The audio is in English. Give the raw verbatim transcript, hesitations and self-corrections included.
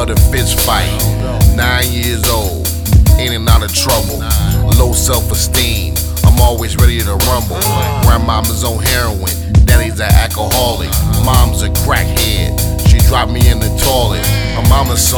love to fist fight. Nine years old, in and out of trouble. Low self-esteem, I'm always ready to rumble. Grandmama's on heroin, daddy's an alcoholic. Mom's a crackhead, she dropped me in the toilet. My mama's